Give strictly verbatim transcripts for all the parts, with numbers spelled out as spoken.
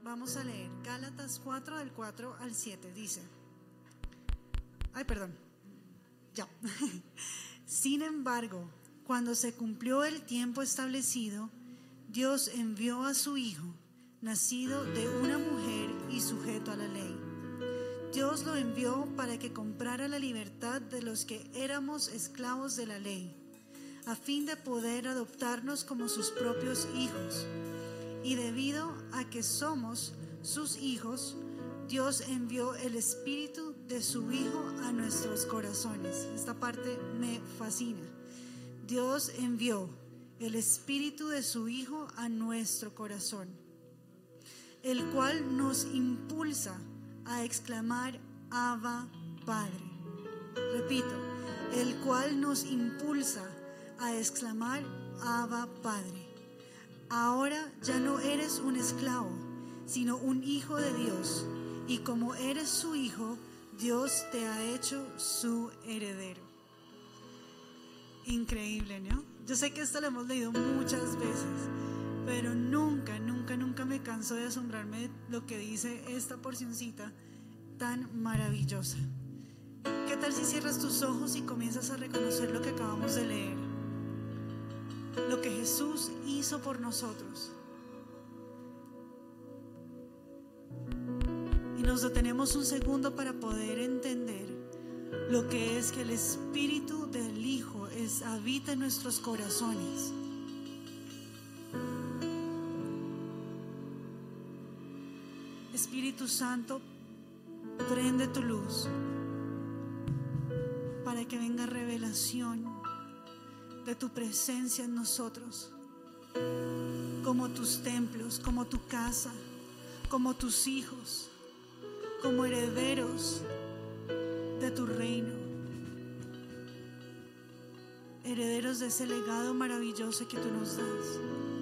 vamos a leer Gálatas cuatro del cuatro al siete. Dice, ay perdón, ya. Sin embargo, cuando se cumplió el tiempo establecido, Dios envió a su Hijo, nacido de una mujer y sujeto a la ley. Dios lo envió para que comprara la libertad de los que éramos esclavos de la ley, a fin de poder adoptarnos como sus propios hijos. Y debido a que somos sus hijos, Dios envió el Espíritu de su Hijo a nuestros corazones. Esta parte me fascina. Dios envió el Espíritu de su Hijo a nuestro corazón, el cual nos impulsa a exclamar Abba, Padre. Repito, el cual nos impulsa a exclamar Abba, Padre. Ahora ya no eres un esclavo, sino un hijo de Dios, y como eres su hijo, Dios te ha hecho su heredero. Increíble, ¿no? Yo sé que esto lo hemos leído muchas veces, pero nunca, nunca, nunca me canso de asombrarme de lo que dice esta porcioncita tan maravillosa. ¿Qué tal si cierras tus ojos y comienzas a reconocer lo que acabamos de leer? Lo que Jesús hizo por nosotros. Y nos detenemos un segundo para poder entender lo que es que el Espíritu del Hijo es, habita en nuestros corazones. Espíritu Santo, prende tu luz para que venga revelación de tu presencia en nosotros, como tus templos, como tu casa, como tus hijos, como herederos de tu reino, herederos de ese legado maravilloso que tú nos das,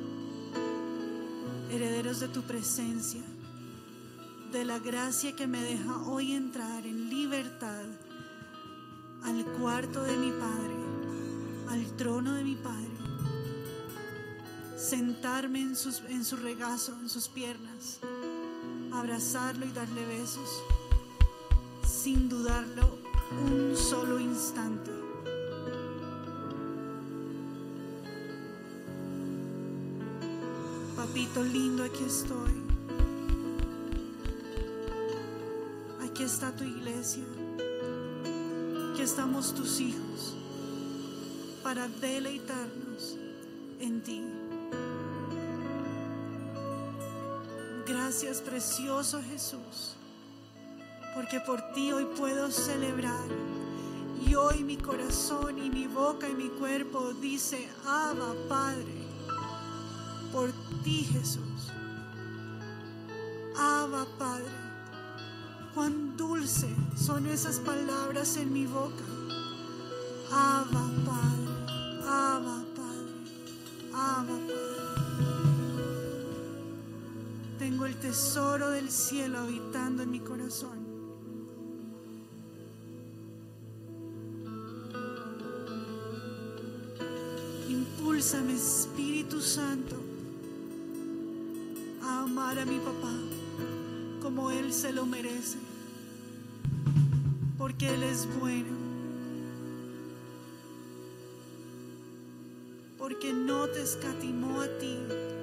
herederos de tu presencia, de la gracia que me deja hoy entrar en libertad al cuarto de mi Padre, al trono de mi Padre, sentarme en, sus, en su regazo, en sus piernas, abrazarlo y darle besos, sin dudarlo un solo instante. Papito lindo, aquí estoy. Aquí está tu iglesia. Aquí estamos tus hijos para deleitarnos en ti. Gracias, precioso Jesús, porque por ti hoy puedo celebrar. Y hoy mi corazón y mi boca y mi cuerpo dice Abba, Padre, por ti, Jesús. Abba, Padre. Cuán dulce son esas palabras en mi boca. Abba, Padre, Abba, Padre, Abba, Padre. Tengo el tesoro del cielo habitando en mi corazón. Impúlsame, Espíritu Santo, a amar a mi papá como Él se lo merece, porque Él es bueno, porque no te escatimó a ti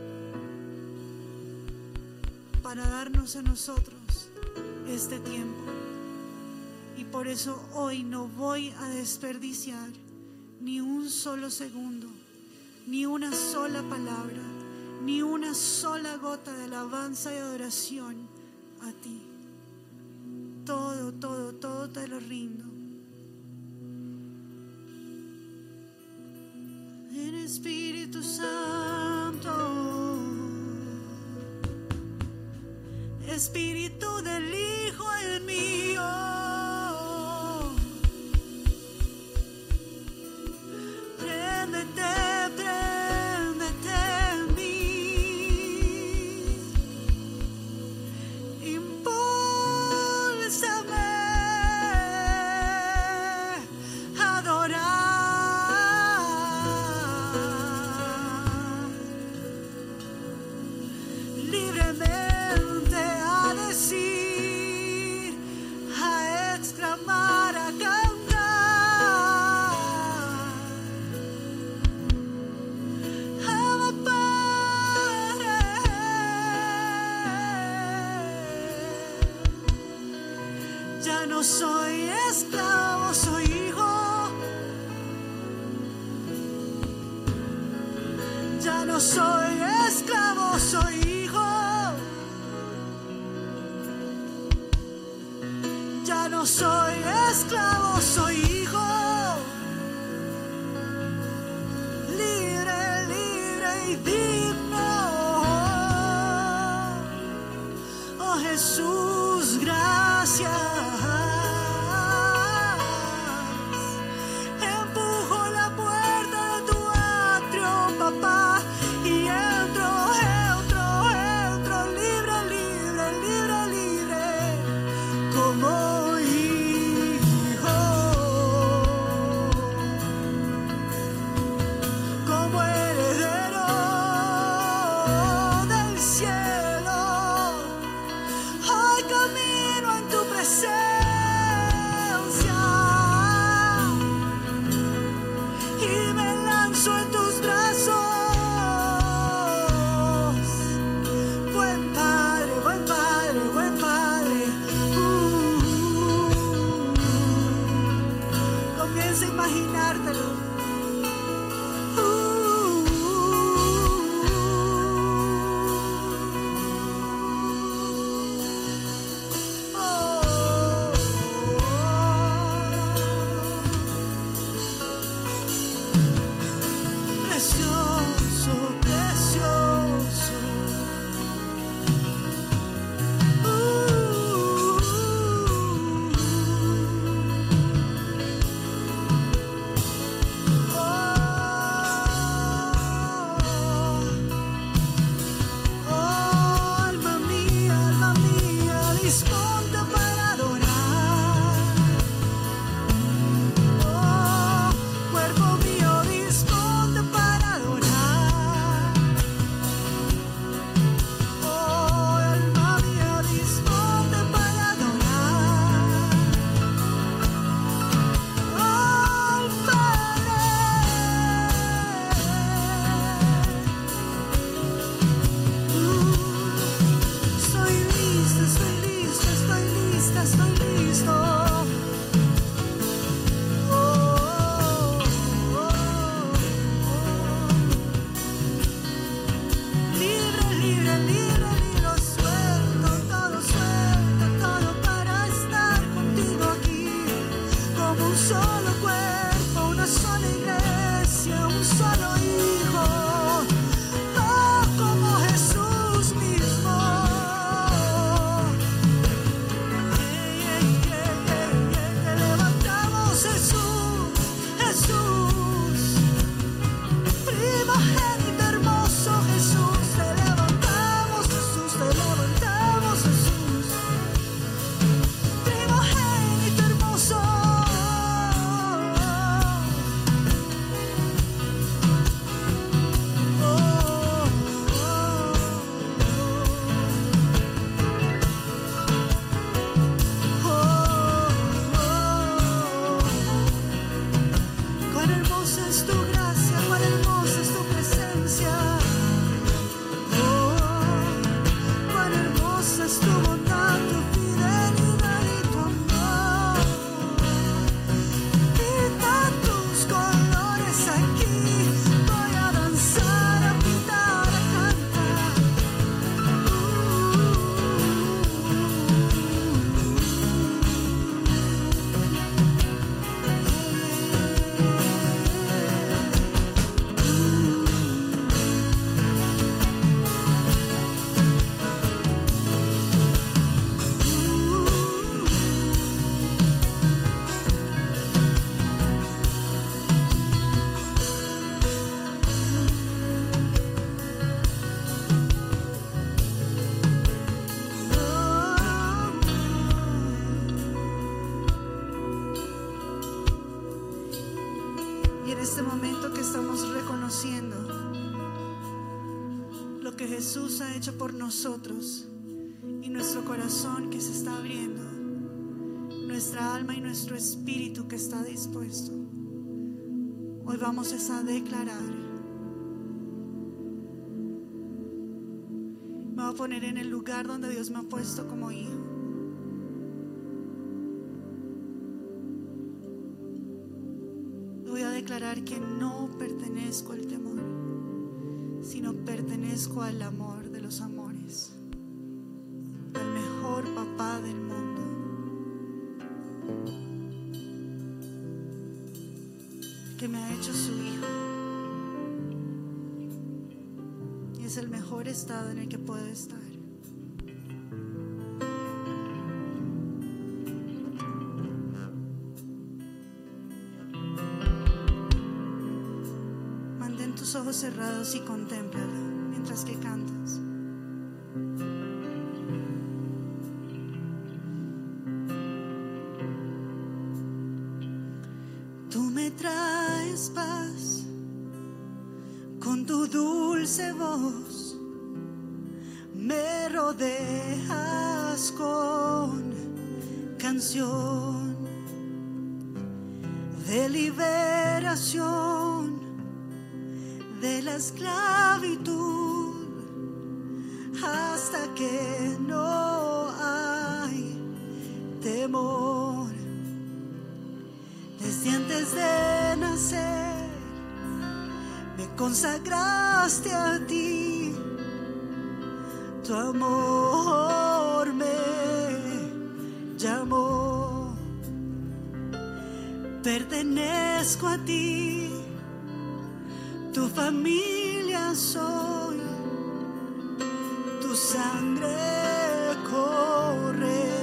para darnos a nosotros este tiempo. Y por eso hoy no voy a desperdiciar ni un solo segundo, ni una sola palabra, ni una sola gota de alabanza y adoración a ti. Todo, todo, todo te lo rindo. En Espíritu Santo, Espíritu del Hijo en mí, oh, préndete, préndete en mí, impúlsame a adorar libremente. no soy esclavo, soy hijo. Ya no soy esclavo, soy hijo. Ya no soy esclavo, soy hijo. Libre, libre y digno. Oh Jesús, gracias. Empujo la puerta de tu atrio, papá, y entro, entro, entro, libre, libre, libre, libre, como hijo, como heredero del cielo. Hoy camino en tu presencia y me lanzo en tus brazos. Buen Padre, buen Padre, buen Padre. Uh, comienza a imaginártelo. Uh, oh, precioso, precioso. Oh, alma mía, alma mía, disponte para adorar. Oh, cuerpo mío, disponte para adorar. Oh, alma mía, disponte para adorar. Oh, Padre. Estoy lista, estoy lista, estoy lista, estoy listo. Oh, oh, oh. Libre, libre, libre, libre, suelto, todo suelto, todo para estar contigo aquí. Como un solo cuerpo, una sola iglesia, un solo hijo. Oh, como Jesús mismo. Ey, ey, ey, ey, ey, te levantamos, Jesús, Jesús. Primogénito hermoso, Jesús, te levantamos, Jesús, te levantamos, Jesús. Primogénito hermoso. Oh, oh, oh, oh. Cuán hermosa es tu gracia, cuán hermosa es tu presencia. Oh, cuán hermosa es tu bondad, tu fidelidad y tu amor. Pinta tus colores aquí, voy a danzar, a pintar, a cantar. Y en este momento que estamos reconociendo lo que Jesús ha hecho por nosotros y nuestro corazón que se está abriendo, nuestra alma y nuestro espíritu que está dispuesto, hoy vamos a declarar. Me voy a poner en el lugar donde Dios me ha puesto como hijo. pertenezco al temor, sino pertenezco al amor de los amores, al mejor papá del mundo. Que me ha hecho su hijo. Y es el mejor estado en el que puedo estar. Mantén tus ojos cerrados y contémplalo mientras que cantas. Traes paz con tu dulce voz, me rodeas con canción de liberación de la esclavitud, hasta que no hay temor. Desde antes de nacer me consagraste a ti, tu amor me llamó. Pertenezco a ti, tu familia soy, tu sangre corre.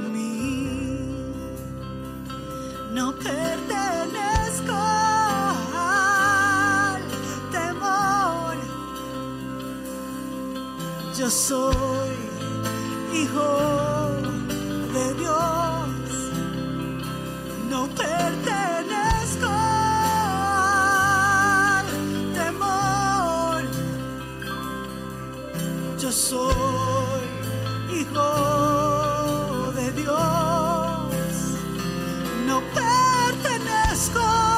No pertenezco al temor, yo soy hijo de Dios. No pertenezco al temor, yo soy hijo de Dios. No pertenezco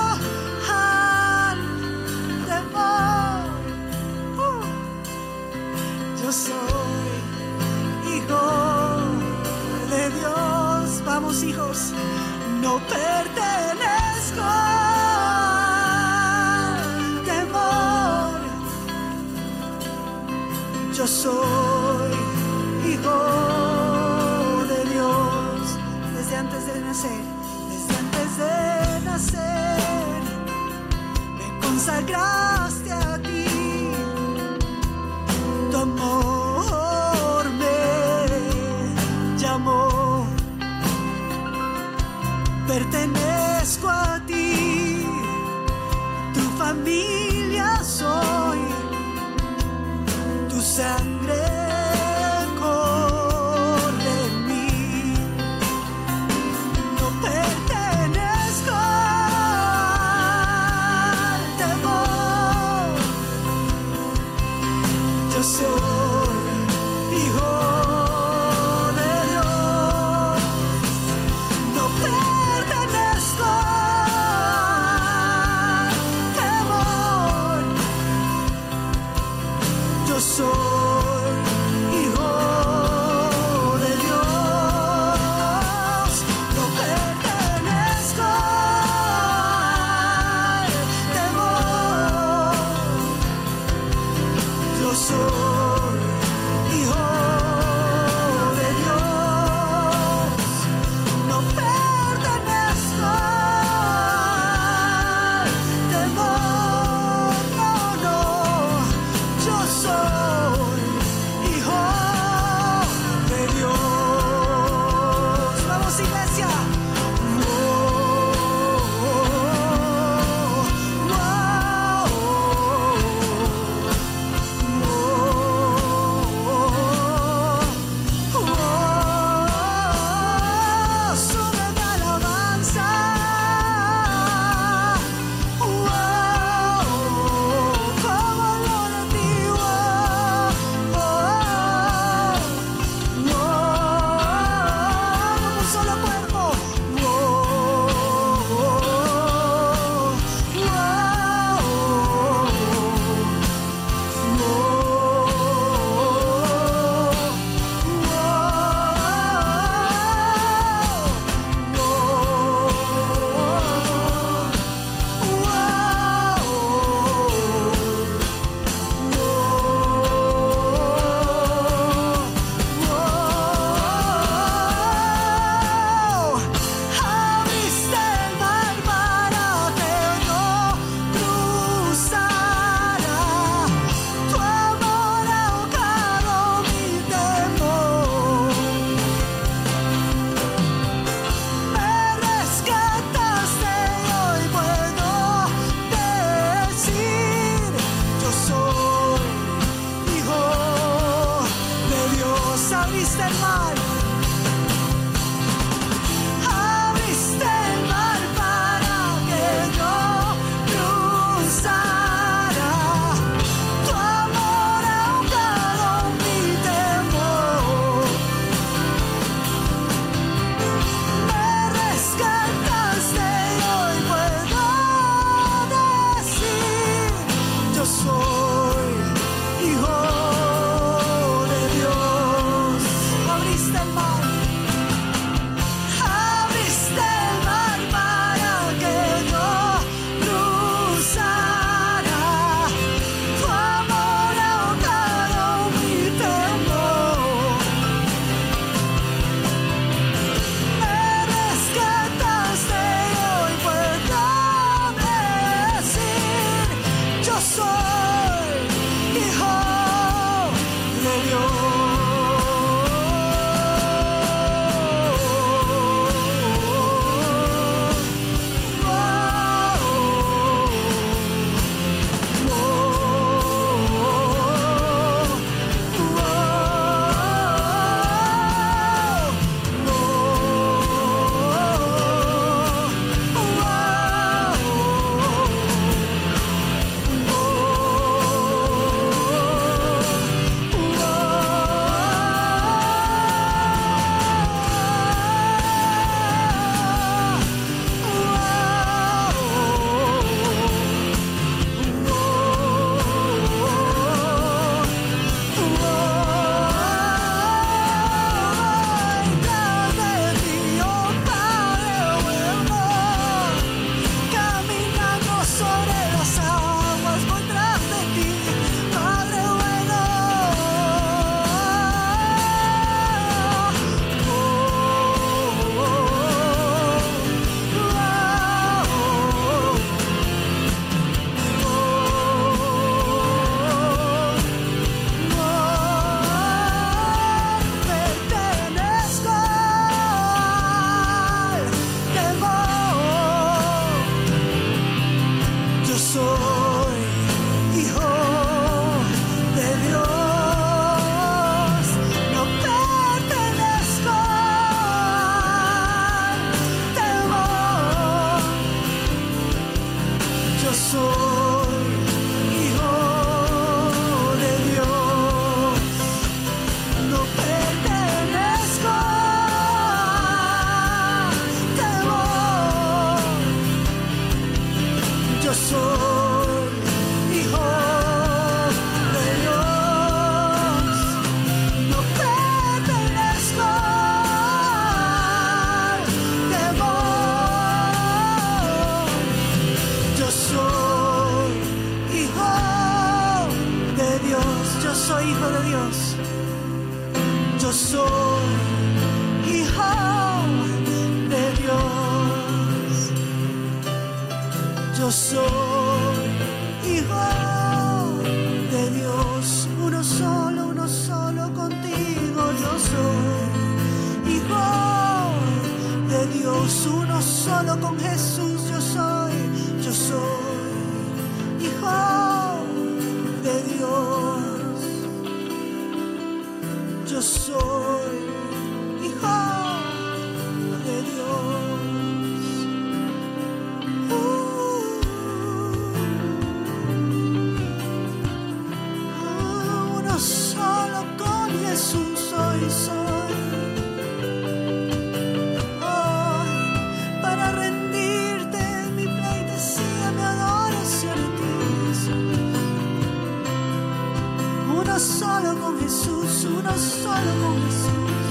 al temor, uh, yo soy hijo de Dios. Vamos, hijos, no pertenezco al temor, yo soy hijo de Dios. Desde antes de nacer, de nacer me consagraste a ti, tu amor me llamó. Pertenezco a ti, tu familia soy, tu sangre soy hijo de Dios. No pertenezco al temor, yo soy hijo de Dios. No pertenezco al temor, yo soy oh, abriste el mar. Abriste el mar para que yo cruzara. Tu amor ha ahogado mi temor. Me rescataste y hoy puedo decir: yo soy hijo de Dios. Abriste el mar. Abriste el mar para que yo cruzara. Tu amor ha ahogado mi temor. Me rescataste y hoy puedo decir: yo soy hijo de Dios. Caminando sobre las aguas voy tras de ti, Padre bueno. Pertenezco al temor. Yo soy hijo de Dios. No pertenezco al temor. Yo soy hijo de Dios. No pertenezco al temor. Yo soy hijo de Dios. No pertenezco al temor. Yo soy hijo de Dios. Yo soy hijo de Dios. Yo soy hijo de Dios. Yo soy hijo de Dios. Uno solo, uno solo contigo. Yo soy hijo de Dios. Uno solo con Jesús. Yo soy, yo soy hijo de Dios. Yo soy hijo de Dios. Uh, uno solo con Jesús soy, soy. Oh, para rendirte mi pleitesía, mi adoración a ti, Jesús. Uno solo con Jesús, uno solo con Jesús.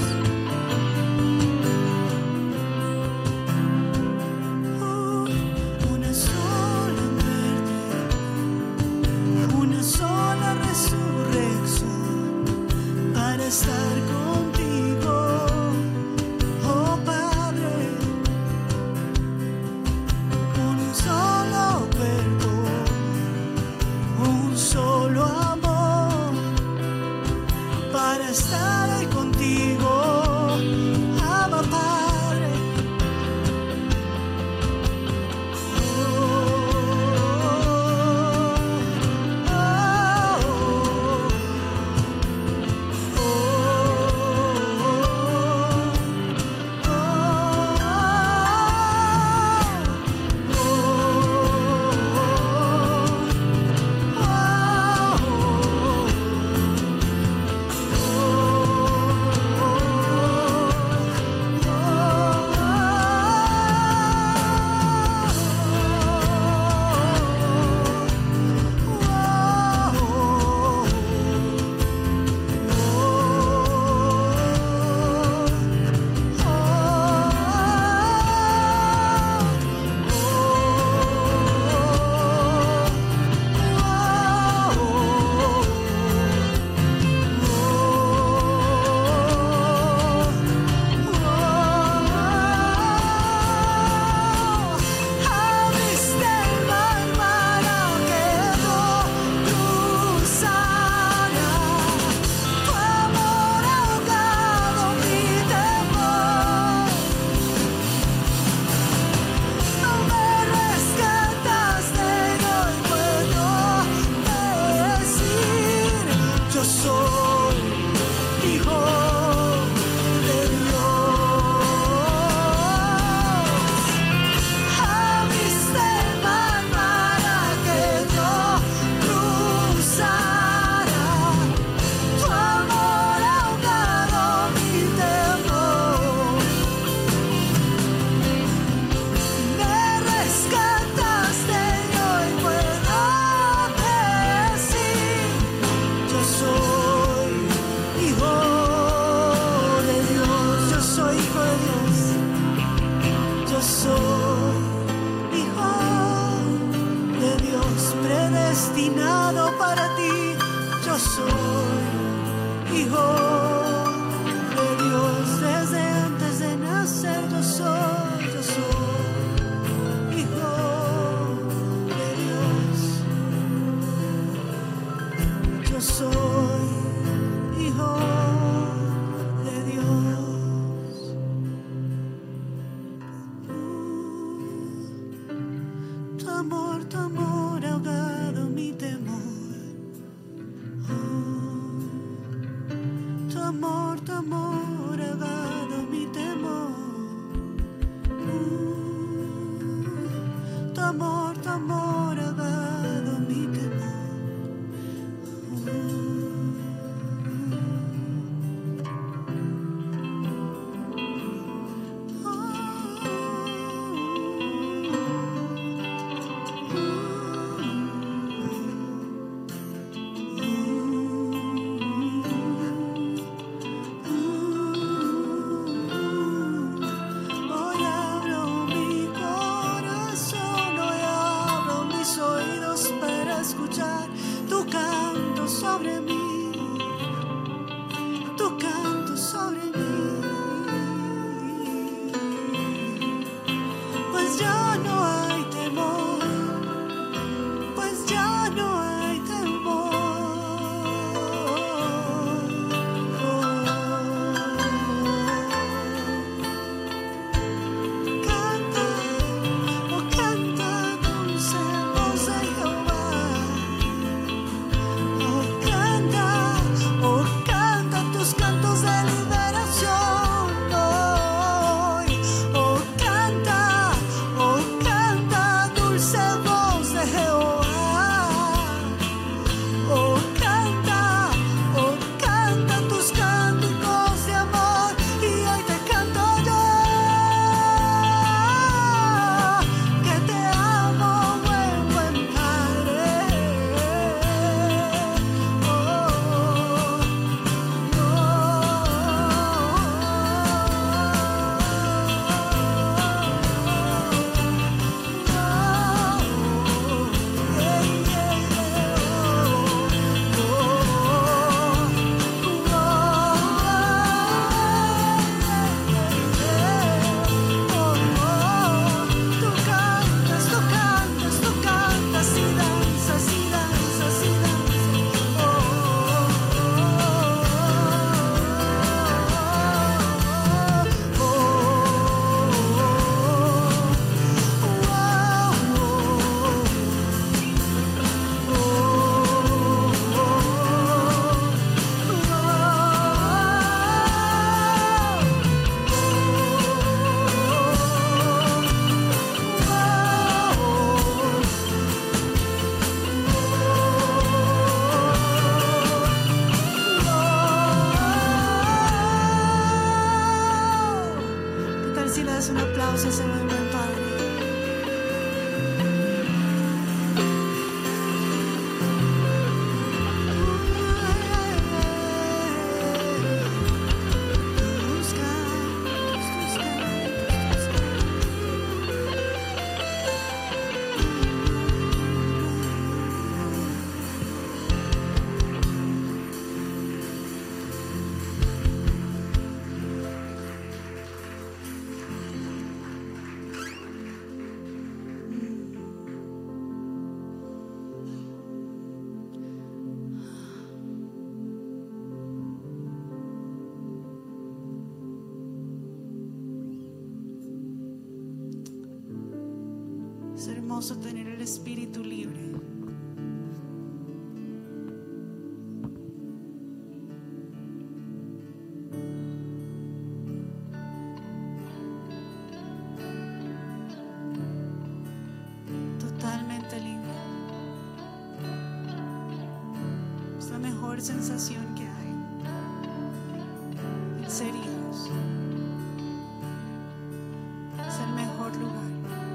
Uh, una sola muerte, una sola resurrección para estar contigo, oh Padre. Un solo cuerpo, un solo amor para estar ahí contigo, ama Padre. Oh, oh, oh, oh. yo soy hijo de Dios. Abriste el mar para que yo cruzara, tu amor ahogado mi temor. Me rescataste y hoy puedo decir, yo soy hijo de Dios, yo soy hijo de Dios, yo soy hijo de Dios, predestinado para ti, yo soy hijo de Dios, desde antes de nacer yo soy, yo soy hijo de Dios, yo soy hijo de Dios. Uh, tu amor, tu amor ha ahogado mi temor. Uh, tu amor, tu amor ha ahogado mi temor. Uh, tu amor, tu amor ha ahogado mi temor. Hoy abro mi corazón, hoy abro mis oídos para escuchar tu canto sobre mí, tu canto sobre mí. Pues ya no hay temor, pues ya no hay temor. Canta, oh canta, dulce voz de Jehová. Oh canta, oh canta tus cantos de liberación hoy. Oh canta, oh canta, dulce voz de Jehová. Oh canta, oh canta tus cánticos de amor, y hoy te canto yo, que te amo, buen, buen Padre. Oh, tú cantas, tú cantas, tú cantas y danzas y danzas y danzas. Oh, ¿qué tal si le das un aplauso a ese buen, buen Padre? Tus cantos, tus cantos, tus Es hermoso tener el espíritu libre. sensación que hay. En serio, es el mejor lugar.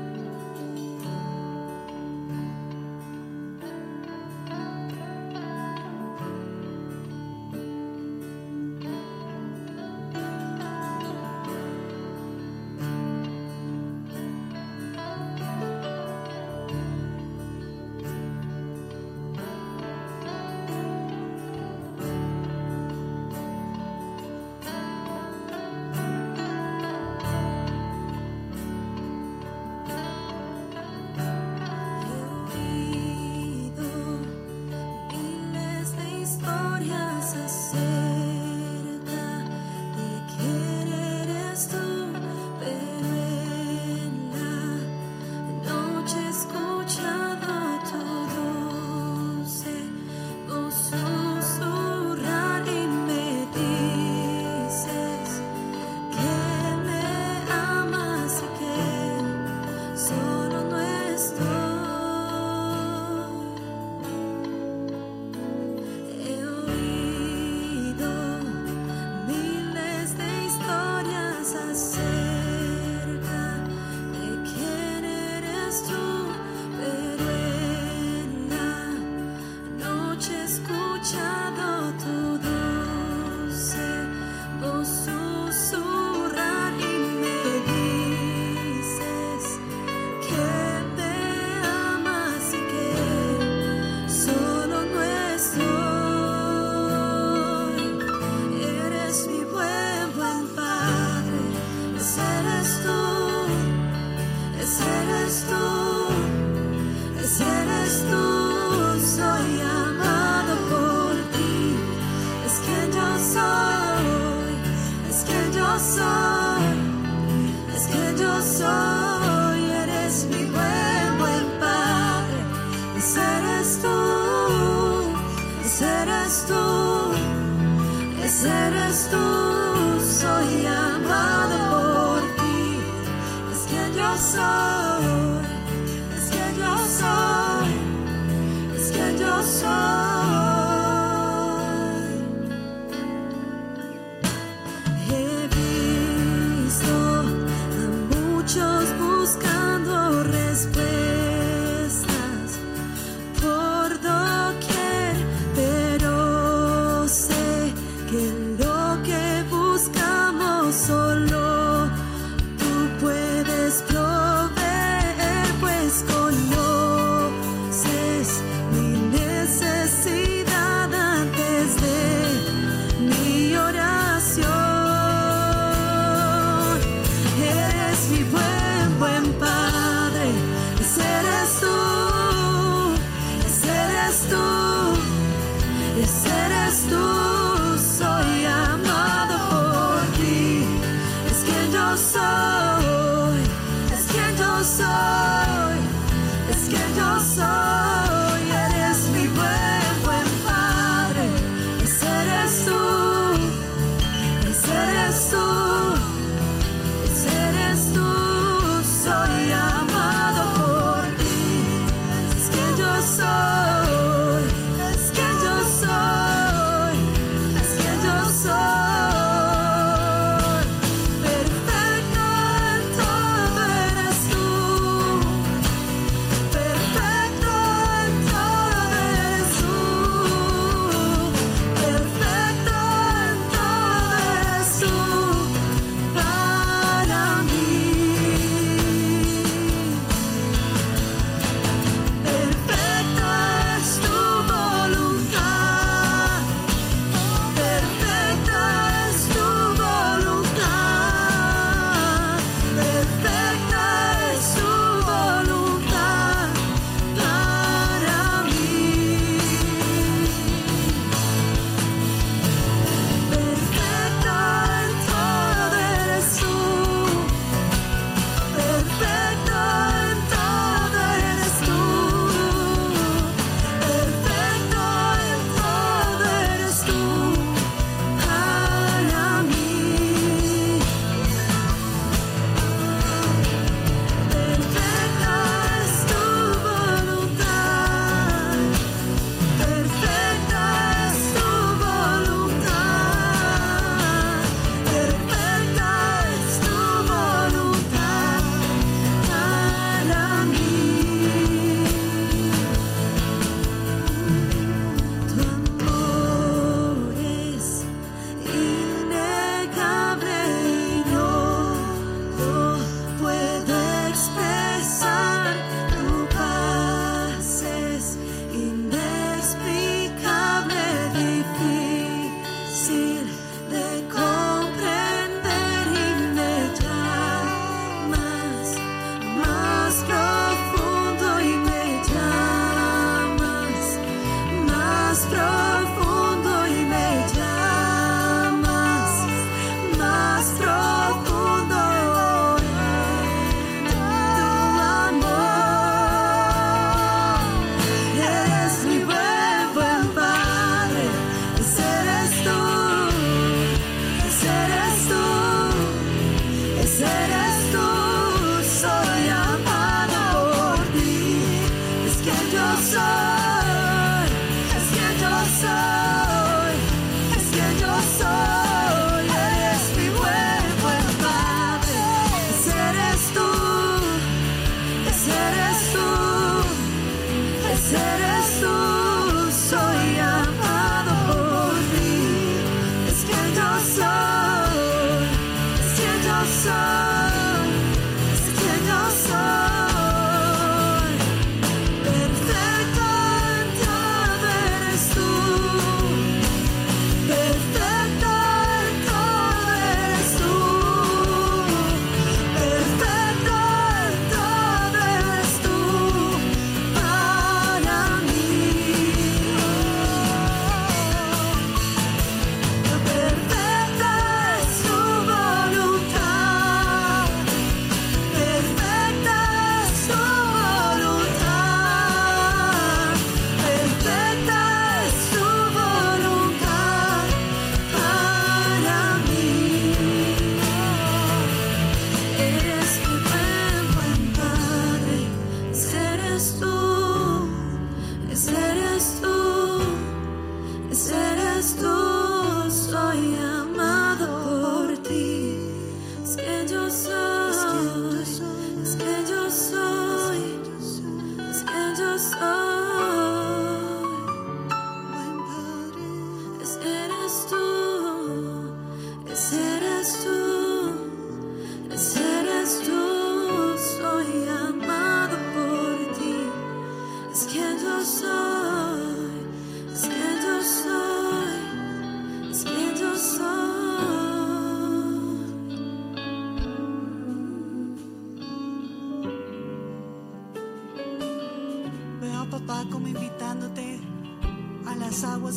Eres tú, soy amado por ti. Es que yo soy, es que yo soy, es que yo soy. He visto a muchos buscando respuestas por doquier, pero sé que lo que buscamos solo tú puedes proveer, pues conoces mi necesidad.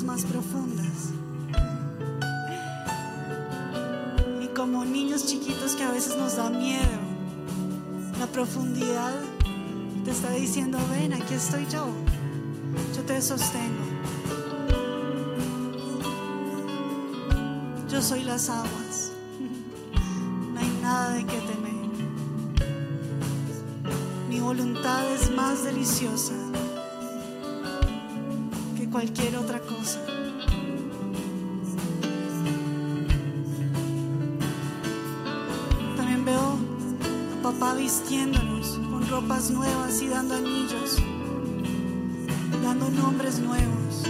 aguas más profundas. Y como niños chiquitos que a veces nos da miedo, la profundidad te está diciendo: ven, aquí estoy yo, yo te sostengo, yo soy las aguas, no hay nada de qué temer. Mi voluntad es más deliciosa que cualquier otra cosa. También veo a papá vistiéndonos con ropas nuevas y dando anillos, dando nombres nuevos.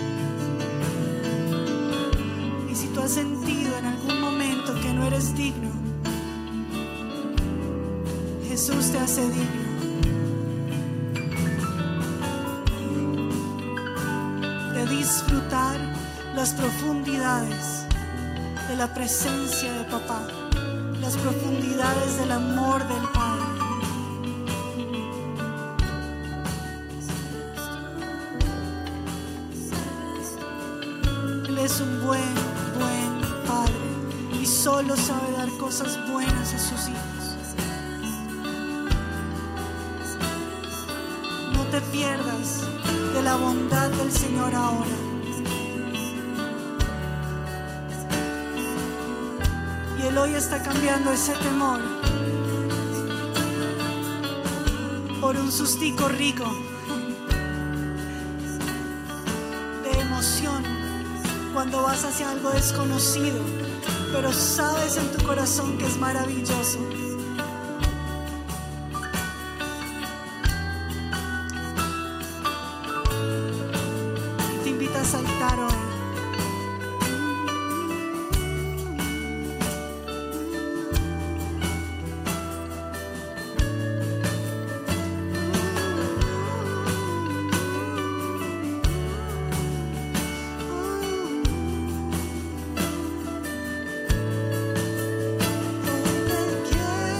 Y si tú has sentido en algún momento que no eres digno, Jesús te hace digno. De disfrutar las profundidades de la presencia de papá, las profundidades del amor del Padre. Él es un buen, buen Padre y solo sabe dar cosas buenas a sus hijos. No te pierdas de la bondad del Señor ahora. Y Él hoy está cambiando ese temor por un sustico rico de emoción cuando vas hacia algo desconocido, pero sabes en tu corazón que es maravilloso. Y te invita a saltar hoy. Donde quiera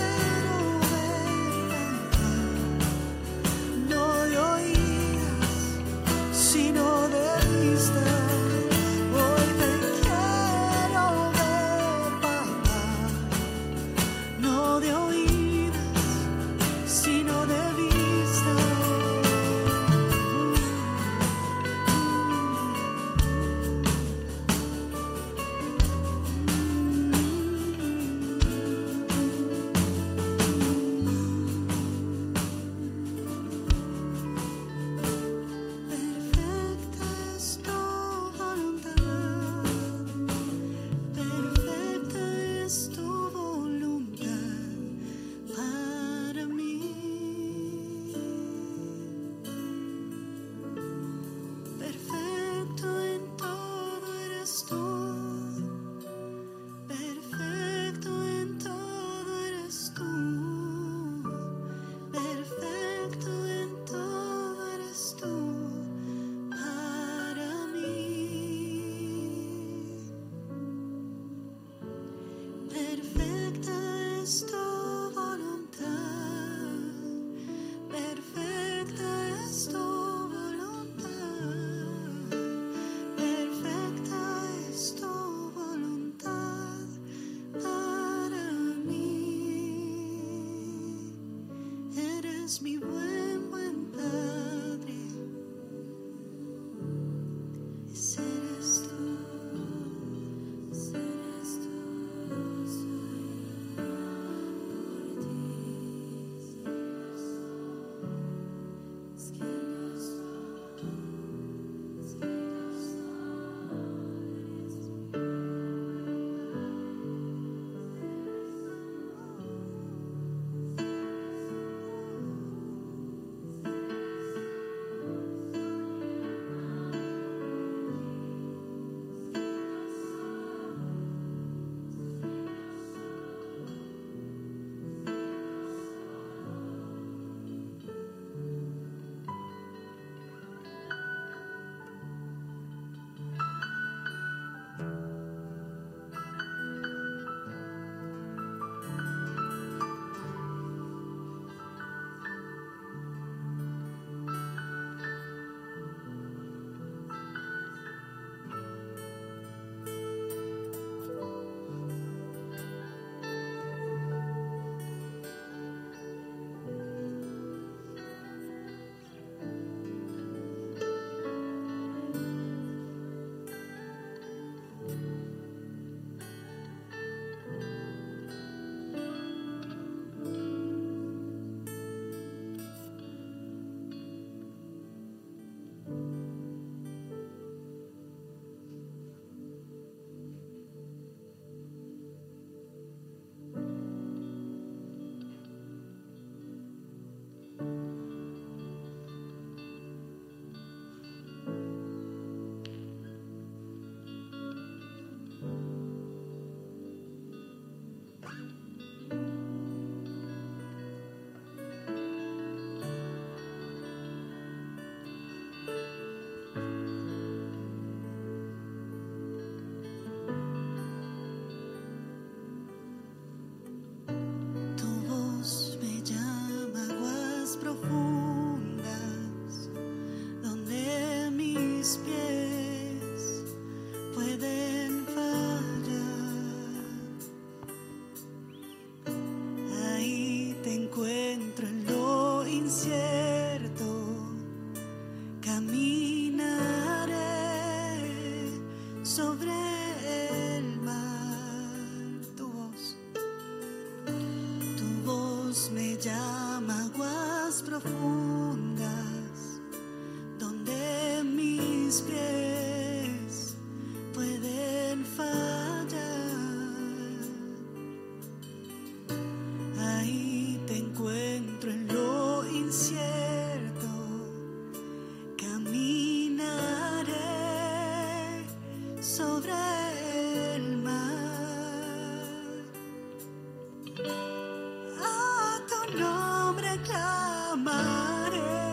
el mar. Tu voz, tu voz me llama a aguas profundas, donde mis pies pueden fallar. Ahí te encuentro en lo incierto, caminaré sobre el mar. A tu nombre clamaré,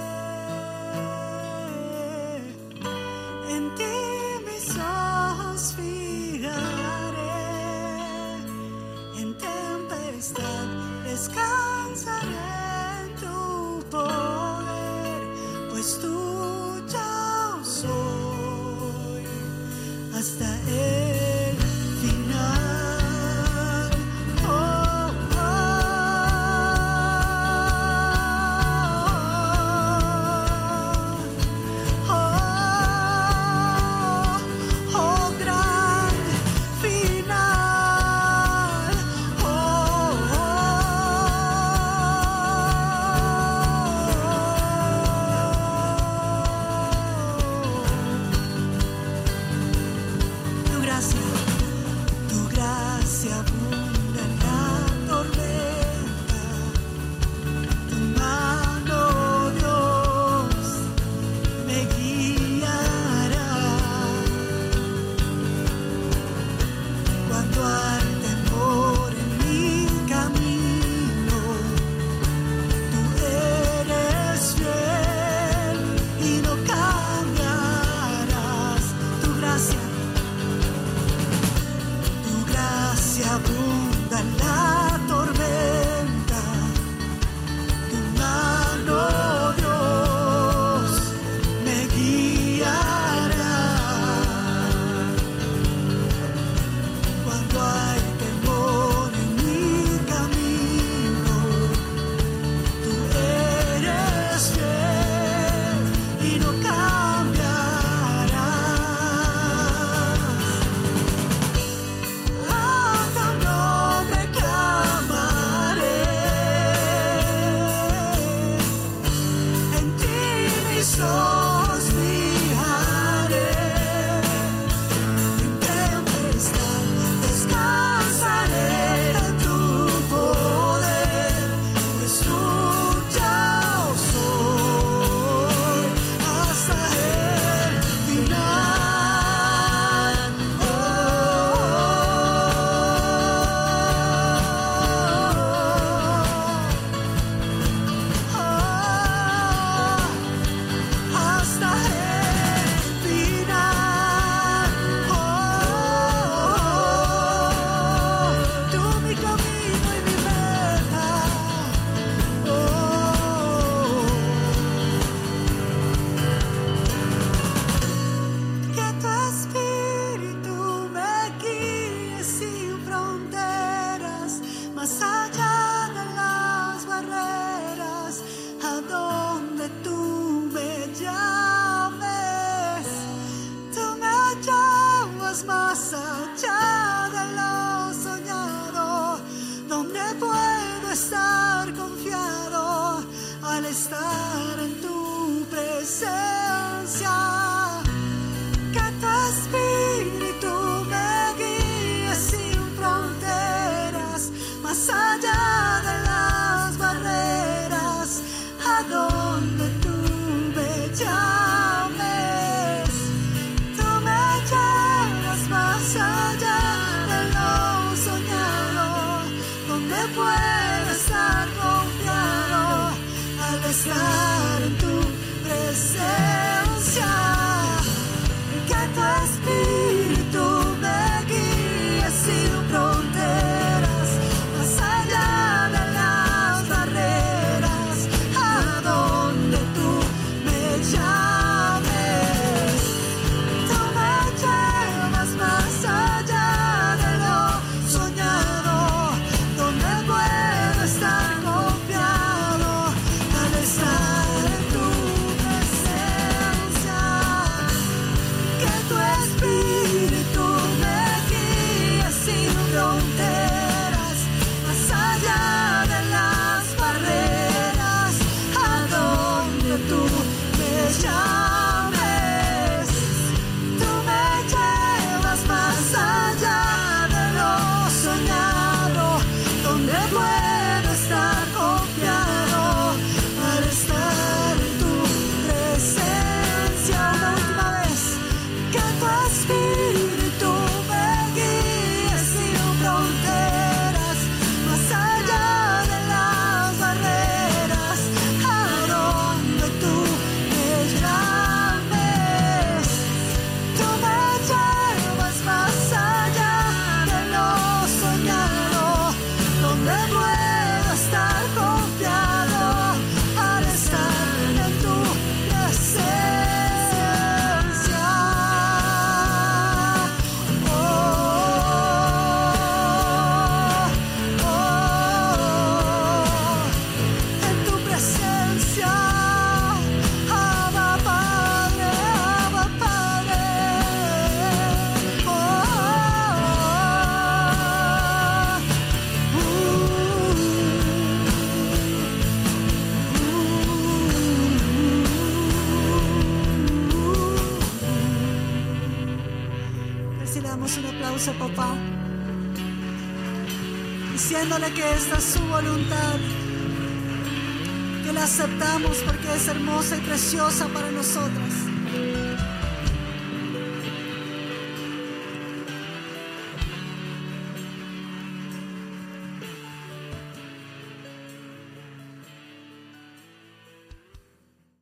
en ti mis ojos fijaré, en tempestad descansaré en tu poder, pues tuyo soy hasta el final. Oh, oh, oh, oh, oh, gran final. Oh, tu gracia, tu gracia abunda en la tormenta, tu mano, Dios, me guiará. Cuando hay temor en mi camino, tú eres fiel y no cambiarás. Tu gracia, tu gracia abunda en la tormenta, tu mano, Dios, me guiará. Cuando hay temor en mi camino, tú eres fiel y no cambiarás. A tu nombre clamaré, en ti mis ojos fijaré, en tempestad descansaré en tu poder, pues tuyo soy hasta el final. Oh, oh, hasta el final. Oh, tú mi camino y mi meta. Oh, que tu espíritu me guíe sin fronteras, más allá de las barreras, a donde tú me llames. Tú me llamas más allá de lo soñado, donde puedo estar confiado al estar en tu presencia. Que tu espíritu me guíe sin fronteras, más allá de las barreras, a donde tú me llames. Tú me llamas más allá de lo soñado, donde puedo estar confiado al estar en tu presencia. Que tu espíritu me guíe sin fronteras, más allá de las barreras, a donde tú me llames. Tú me llevas más allá de lo soñado, donde puedo estar confiado al estar papá, diciéndole que esta es su voluntad, que la aceptamos porque es hermosa y preciosa para nosotras.